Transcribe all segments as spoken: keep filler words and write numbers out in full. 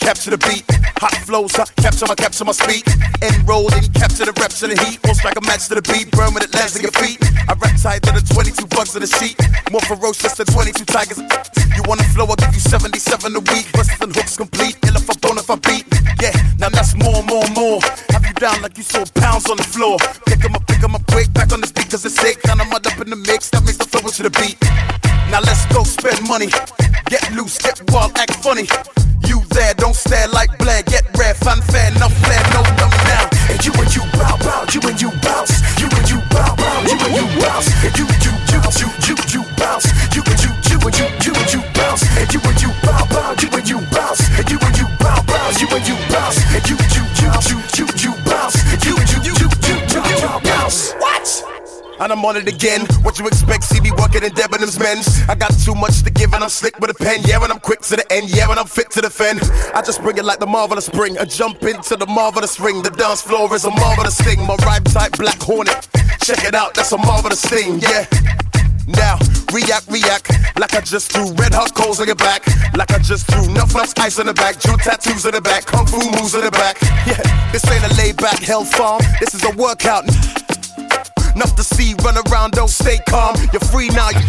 capture the beat. Hot flows, huh? Capture my, capture my speed. Enroll and capture the reps of the heat. Won't strike a match to the beat, burn when it lands on your feet. I rap tighter than twenty-two bucks on the sheet. More ferocious than twenty-two tigers. You wanna flow, I'll give you seventy-seven a week. Busts and hooks complete, ill if I bone if I beat. Yeah, now that's more, more, more. Have you down like you saw pounds on the floor. Pick 'em up, pick 'em up quick, back on the beat cause it's sick. Now I'm mud up in the mix, that makes the flow to the beat. Now let's go spend money. Get loose, get wild, act funny. You there, don't stare like Blair. Get rare, fanfare, no flair, no dummy now. And you and you bow, bow, you and you bounce. You and you bow, bow, you and you bounce. And you, you, you, you, you, you bounce. You and you, you and you, you and you bounce. And you and you bow, bow, you and you bounce. And you and you bow, bow, you and you bounce. And you, you, you, you, you, you bounce. And you and you, you, you, you, you bounce. What? And I'm on it again. What you expect? See me working in Debenhams men's. I got too much to give and I'm slick with a pen. Yeah, when I'm quick to the end. Yeah, when I'm fit to defend. I just bring it like the marvelous spring. I jump into the marvelous ring. The dance floor is a marvelous thing. My rhyme type Black Hornet. Check it out, that's a marvelous thing. Yeah. Now, react, react, like I just threw red hot coals on your back. Like I just threw nuff nuts ice on the back. Jewel tattoos on the back, kung fu moves on the back. Yeah, this ain't a laid back hell farm. This is a workout. Enough to see, run around, don't stay calm. You're free now. You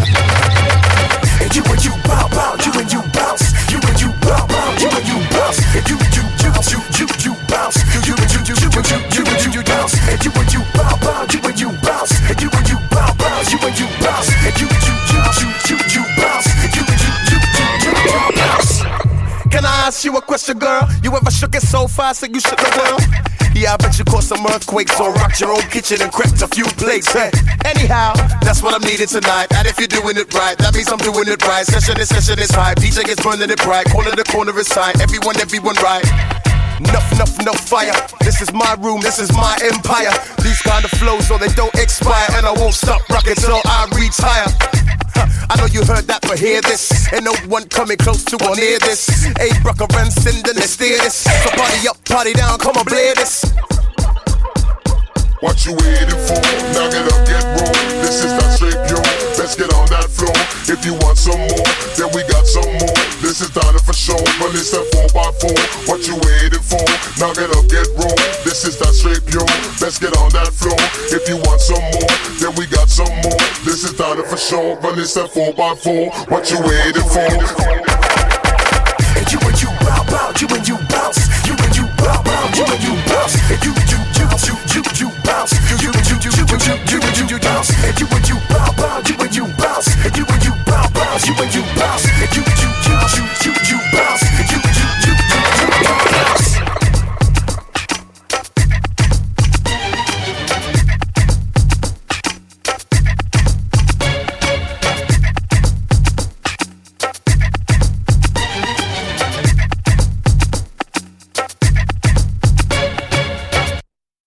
and you and you bow, bow, you and you bounce. You and you bow, bow, you and you bounce. And you, you, you, you, you, you bounce. You, you and you, you, you, you, you, you, you bounce. And you and you bow, bow, you and you bounce. And you and you bow, bow, you and you bounce. And you, you, you, you, you, you bounce. And you and you, you, you, you, you bounce. Can I ask you a question, girl? You ever shook it so fast that you shook the world? Yeah, I bet you caused some earthquakes or rocked your own kitchen and crept a few plates. Hey, anyhow, that's what I'm needing tonight. And if you're doing it right, that means I'm doing it right. Session is session is high. D J is burning it bright. Corner to corner is high. Everyone, everyone right. Enough, enough, enough fire. This is my room, this is my empire. These kind of flows so they don't expire. And I won't stop rocking till I retire. I know you heard that, but hear this. Ain't no one coming close to or near this. Hey, Brucker and Cinder, let's steer this. So party up, party down, come on, play this. What you waiting for? Knock it up, get roll. This is that straight yo. Let's get on that floor. If you want some more, then we got some more. This is done for show, but it's a four by four. What you waiting for? Knock it up, get roll. This is that straight yo. Let's get on that floor. If you want some more, then we got some more. This is done for show, but it's a four by four. What you waiting for? And you and you bow, bow, you and you bounce. You and you bow, bow, you and you bounce. And you